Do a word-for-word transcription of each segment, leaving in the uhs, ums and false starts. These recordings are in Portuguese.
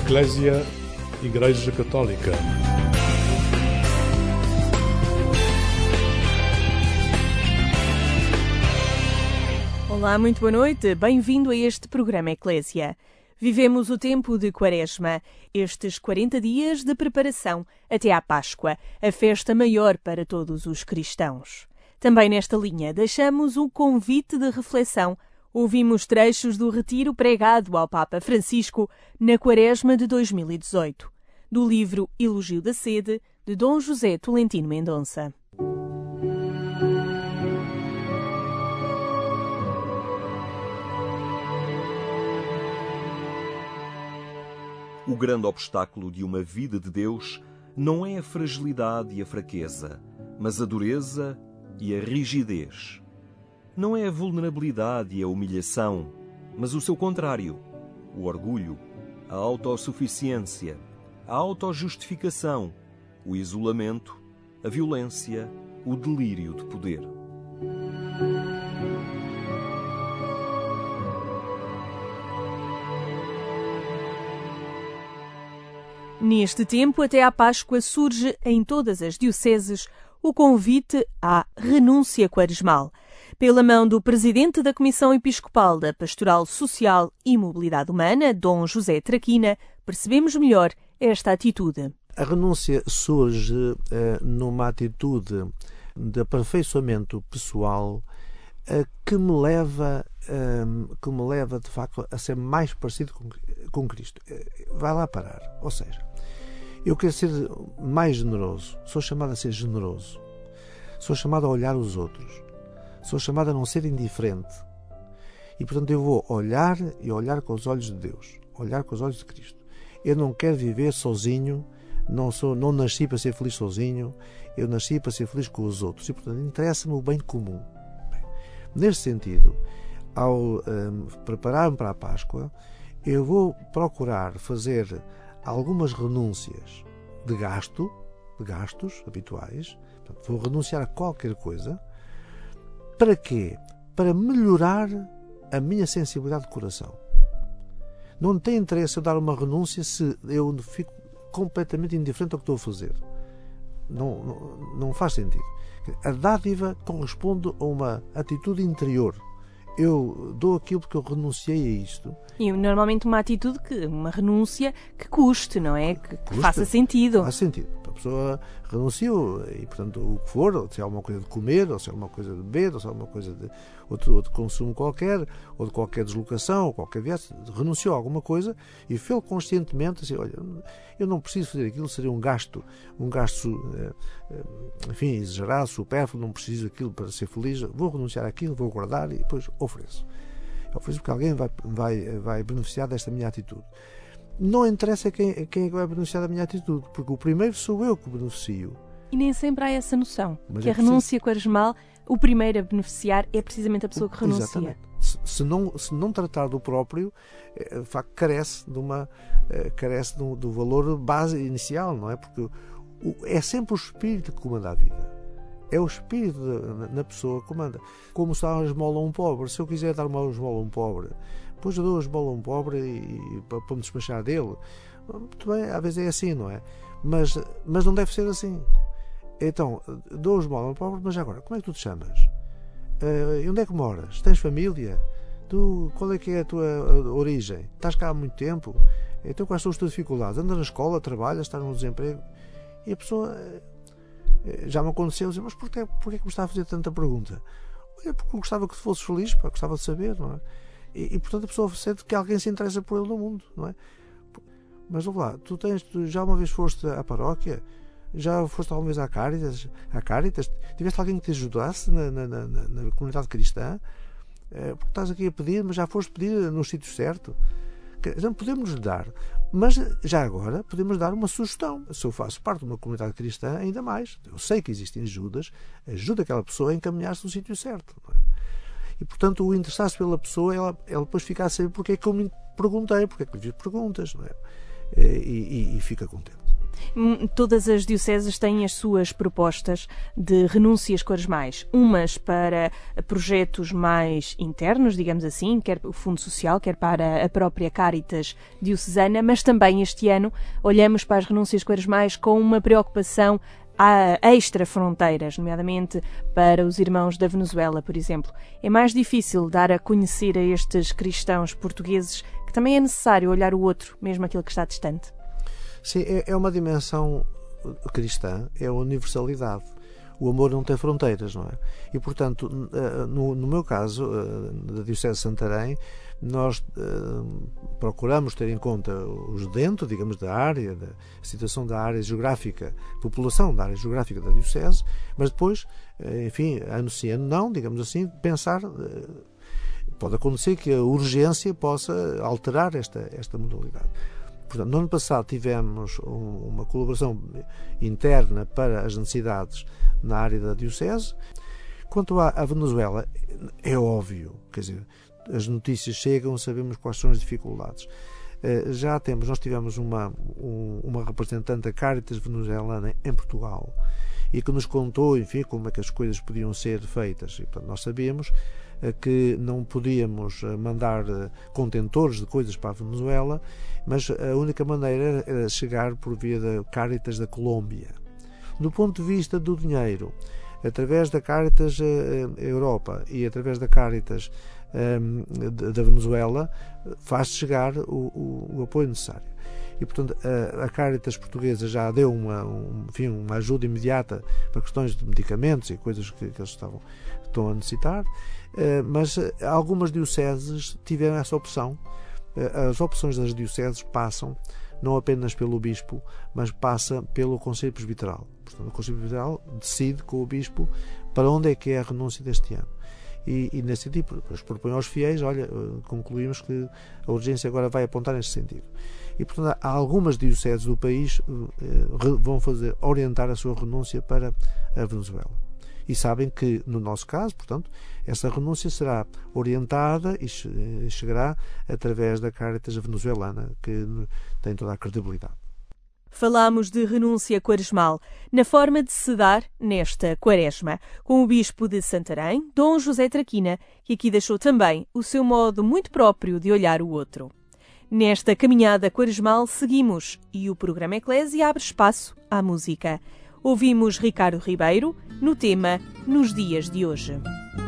Eclésia, Igreja Católica. Olá, muito boa noite. Bem-vindo a este programa Eclésia. Vivemos o tempo de Quaresma, estes quarenta dias de preparação até à Páscoa, a festa maior para todos os cristãos. Também nesta linha deixamos um convite de reflexão. Ouvimos trechos do retiro pregado ao Papa Francisco na Quaresma de dois mil e dezoito, do livro Elogio da Sede, de Dom José Tolentino Mendonça. O grande obstáculo de uma vida de Deus não é a fragilidade e a fraqueza, mas a dureza e a rigidez. Não é a vulnerabilidade e a humilhação, mas o seu contrário, o orgulho, a autossuficiência, a autojustificação, o isolamento, a violência, o delírio de poder. Neste tempo, até à Páscoa, surge em todas as dioceses o convite à renúncia quaresmal. Pela mão do presidente da Comissão Episcopal da Pastoral Social e Mobilidade Humana, Dom José Traquina, percebemos melhor esta atitude. A renúncia surge uh, numa atitude de aperfeiçoamento pessoal uh, que me leva, uh, que me leva, de facto, a ser mais parecido com, com Cristo. Uh, vai lá parar. Ou seja, eu quero ser mais generoso. Sou chamado a ser generoso. Sou chamado a olhar os outros. Sou chamado a não ser indiferente. E, portanto, eu vou olhar e olhar com os olhos de Deus. Olhar com os olhos de Cristo. Eu não quero viver sozinho. Não, sou, não nasci para ser feliz sozinho. Eu nasci para ser feliz com os outros. E, portanto, interessa-me o bem comum. Bem, neste sentido, ao um, preparar-me para a Páscoa, eu vou procurar fazer algumas renúncias de gasto, de gastos habituais. Portanto, vou renunciar a qualquer coisa. Para quê? Para melhorar a minha sensibilidade de coração. Não tem interesse eu dar uma renúncia se eu fico completamente indiferente ao que estou a fazer. Não, não, não faz sentido. A dádiva corresponde a uma atitude interior. Eu dou aquilo porque eu renunciei a isto. E normalmente uma atitude, que, uma renúncia que custe, não é? Que, que faça sentido. Faz sentido. A pessoa renunciou e, portanto, o que for, se é alguma coisa de comer, ou se é alguma coisa de beber, ou se é alguma coisa de outro, outro consumo qualquer, ou de qualquer deslocação, ou qualquer viagem, renunciou a alguma coisa e fez conscientemente assim, olha, eu não preciso fazer aquilo, seria um gasto, um gasto, enfim, exagerado, supérfluo, não preciso daquilo para ser feliz, vou renunciar àquilo, vou guardar e depois ofereço. Eu ofereço porque alguém vai, vai, vai beneficiar desta minha atitude. Não interessa quem, quem é que vai beneficiar da minha atitude, porque o primeiro sou eu que beneficio. E nem sempre há essa noção, Mas que é a renúncia quaresmal, o primeiro a beneficiar é precisamente a pessoa que renuncia. Exatamente. Se, se, não, se não tratar do próprio, é, de facto, carece, de uma, é, carece do, do valor base inicial, não é? Porque o, é sempre o espírito que comanda a vida. É o espírito na, na pessoa que comanda. Como se dá uma esmola a um pobre. Se eu quiser dar uma esmola a um pobre, depois eu dou a esmola a um pobre e, e, para, para me despachar dele. Muito bem, às vezes é assim, não é? Mas, mas não deve ser assim. Então, dou a esmola a um pobre, mas agora, como é que tu te chamas? Uh, e onde é que moras? Tens família? Tu, qual é que é a tua a, a origem? Estás cá há muito tempo? Então, quais são as tuas dificuldades? Andas na escola, trabalhas, estás no desemprego? E a pessoa... Já me aconteceu dizer, mas porquê, porquê que me está a fazer tanta pergunta? Olha, porque eu gostava que tu fosses feliz, pá, gostava de saber, não é? E, e portanto a pessoa sente que alguém se interessa por ele no mundo, não é? Mas vamos lá, tu tens, tu já uma vez foste à paróquia? Já foste alguma vez à Cáritas? À Cáritas? Tiveste alguém que te ajudasse na, na, na, na comunidade cristã? É, porque estás aqui a pedir, mas já foste pedir no sítio certo? Então podemos dar, mas já agora podemos dar uma sugestão. Se eu faço parte de uma comunidade cristã, ainda mais. Eu sei que existem ajudas, ajuda aquela pessoa a encaminhar-se no sítio certo. Não é? E, portanto, o interessar-se pela pessoa, ela, ela depois fica a saber porque é que eu me perguntei, porque é que lhe fiz perguntas, não é? E, e, e fica contente. Todas as dioceses têm as suas propostas de renúncias quaresmais, umas para projetos mais internos, digamos assim, quer o Fundo Social, quer para a própria Caritas diocesana, mas também este ano olhamos para as renúncias quaresmais com uma preocupação a extra-fronteiras, nomeadamente para os irmãos da Venezuela, por exemplo. É mais difícil dar a conhecer a estes cristãos portugueses que também é necessário olhar o outro, mesmo aquele que está distante. Sim, é uma dimensão cristã, é a universalidade. O amor não tem fronteiras, não é? E, portanto, no, no meu caso, da Diocese de Santarém, nós uh, procuramos ter em conta os dentro, digamos, da área, da situação da área geográfica, população da área geográfica da Diocese, mas depois, enfim, ano sim, ano não, digamos assim, pensar... Uh, pode acontecer que a urgência possa alterar esta, esta modalidade. Portanto, no ano passado tivemos um, uma colaboração interna para as necessidades na área da Diocese. Quanto à, à Venezuela, é óbvio, quer dizer, as notícias chegam, sabemos quais são as dificuldades. Uh, já temos, nós tivemos uma, um, uma representante da Caritas venezuelana em Portugal e que nos contou, enfim, como é que as coisas podiam ser feitas. E, portanto, nós sabíamos uh, que não podíamos uh, mandar uh, contentores de coisas para a Venezuela, mas a única maneira era chegar por via da Caritas da Colômbia. Do ponto de vista do dinheiro, através da Caritas uh, Europa e através da Caritas um, da Venezuela, faz chegar o, o, o apoio necessário. E, portanto, a, a Caritas portuguesa já deu uma, um, enfim, uma ajuda imediata para questões de medicamentos e coisas que, que eles estavam, estão a necessitar, uh, mas algumas dioceses tiveram essa opção. Uh, as opções das dioceses passam não apenas pelo Bispo, mas passa pelo Conselho Presbiteral. Portanto, o Conselho Presbiteral decide com o Bispo para onde é que é a renúncia deste ano. E, e nesse sentido, propõe aos fiéis, olha, concluímos que a urgência agora vai apontar neste sentido. E, portanto, há algumas dioceses do país eh, vão fazer, orientar a sua renúncia para a Venezuela. E sabem que, no nosso caso, portanto, essa renúncia será orientada e chegará através da Caritas venezuelana, que tem toda a credibilidade. Falámos de renúncia quaresmal, na forma de se dar nesta quaresma, com o Bispo de Santarém, Dom José Traquina, que aqui deixou também o seu modo muito próprio de olhar o outro. Nesta caminhada quaresmal seguimos e o programa Eclésia abre espaço à música. Ouvimos Ricardo Ribeiro no tema Nos Dias de Hoje.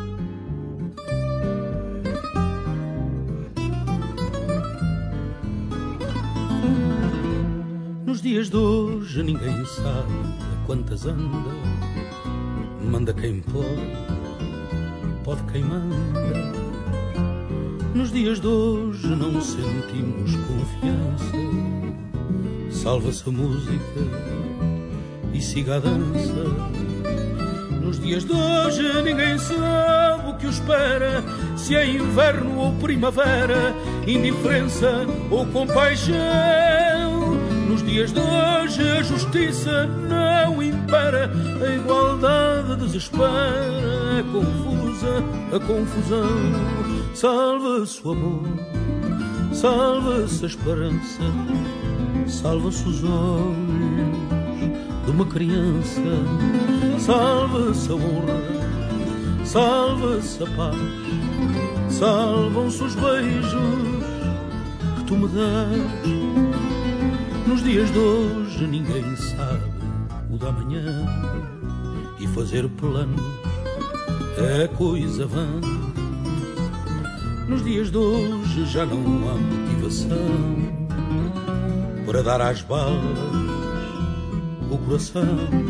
Nos dias de hoje ninguém sabe a quantas anda. Manda quem pode, pode quem manda. Nos dias de hoje não sentimos confiança. Salva-se a música e siga a dança. Nos dias de hoje ninguém sabe o que o espera, se é inverno ou primavera, indiferença ou compaixão. Nos dias de hoje a justiça não impera, a igualdade desespera, é confusa a confusão. Salva-se o amor, salva-se a esperança, salva-se os olhos de uma criança, salva-se a honra, salva-se a paz, salvam-se os beijos que tu me dás. Nos dias de hoje ninguém sabe o da manhã, e fazer planos é coisa vã. Nos dias de hoje já não há motivação para dar às balas o coração.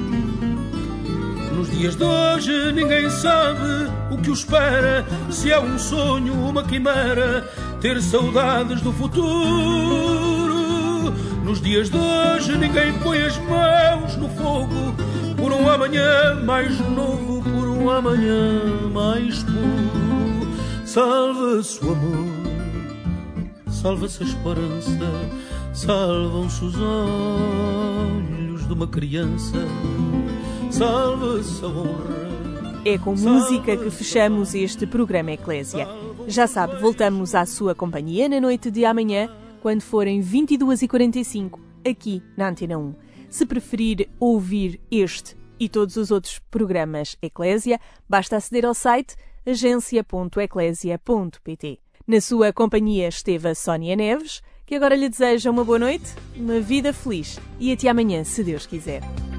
Nos dias de hoje ninguém sabe o que o espera, se é um sonho, uma quimera, ter saudades do futuro. Nos dias de hoje ninguém põe as mãos no fogo por um amanhã mais novo, por um amanhã mais puro. Salva-se o amor, salva-se a esperança, salvam-se os olhos de uma criança, salva-se a honra. É com música que fechamos este programa Eclésia. Já sabe, voltamos à sua companhia na noite de amanhã, quando forem vinte e duas e quarenta e cinco, aqui na Antena um. Se preferir ouvir este e todos os outros programas Eclésia, basta aceder ao site agência ponto eclésia ponto pt. Na sua companhia esteve a Sónia Neves, que agora lhe deseja uma boa noite, uma vida feliz e até amanhã, se Deus quiser.